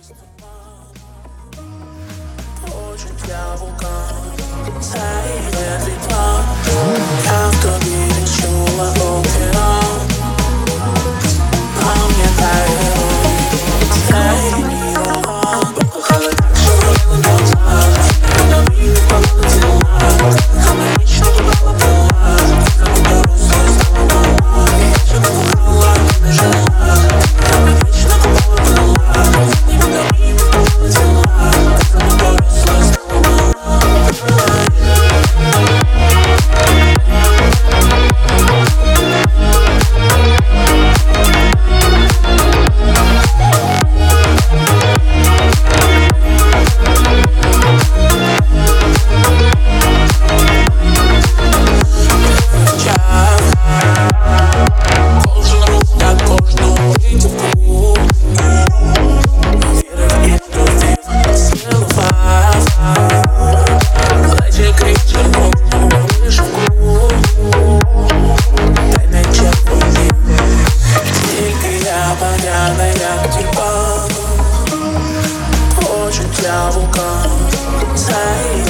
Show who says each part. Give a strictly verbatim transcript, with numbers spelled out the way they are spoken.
Speaker 1: Очень я вулкан, стоит ветра. Я в туге лечу вокруг океан. А мне тает, стоит миром. Покахала так, что не глаза. На миг погода тела. Она вечно туда плыла. Кому-то русло стало мало. Я все покухала, не жила. Она вечно туда плыла. На миг погода тела. Кому-то русло стало мало. Очень я вулкан, стоит